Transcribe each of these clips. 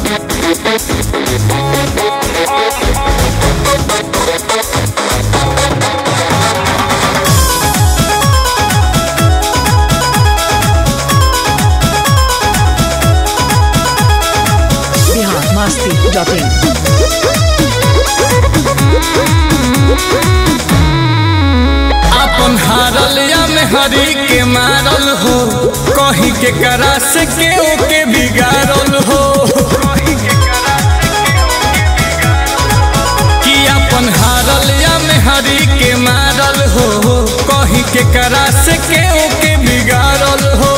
अपन हारल या में हरी के मारल हो, कहीं के करा से के ओके बिगाड़ल हो। कि अपन हारल या में हरी के मारल हो, कहीं के करा से के ओके बिगाड़ल हो।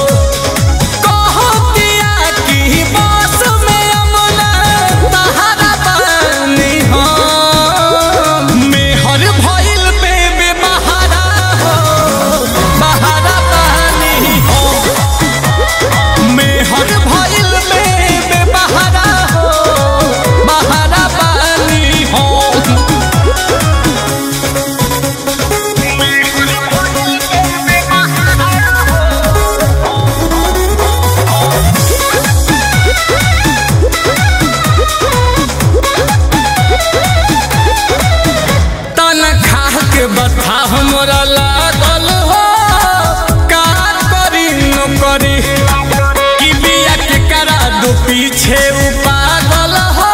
बता हमरा लागल हो का करी न करी, कि बिया के करा दो पीछे पागल हो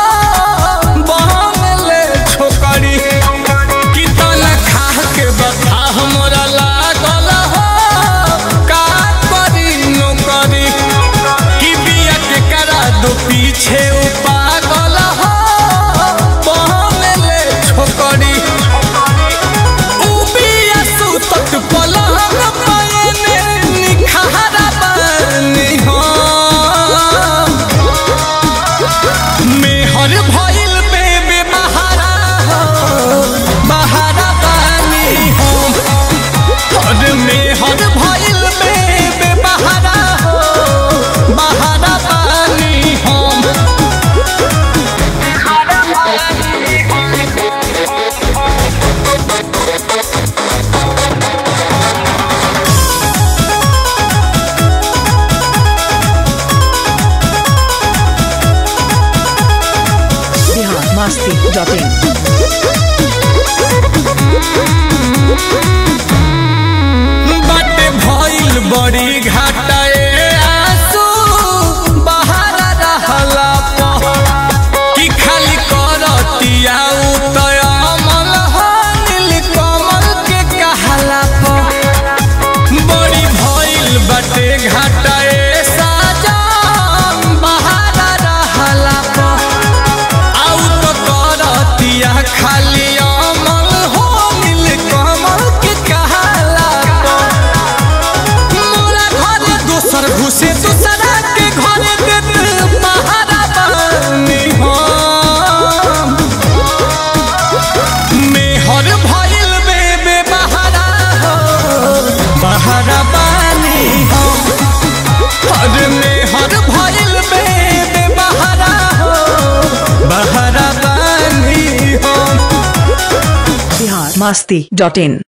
बहले छोकरी। कि तना खा के बता हमरा लागल हो का करी न करी, कि बिया के करा दो पीछे पागल हो बहले छोकरी। बाटे भइल बड़ी घाटा आंसू बाहर रहला कि खाली करतिया उतय अमल हो नीलकमल के कहला बड़ी भइल बाटे घाटा साजन बाहर रहला खाली अमल हो नीलकमल के कहला मोरा घर दोसर घुसे दूसरा के घर देत पहाड़ा बानी हम। मेहर भइल बे बहारा हो बहारा बानी हम। अरे मेहर भइल बे बहारा हो बहारा बानी हम। biharmasti.in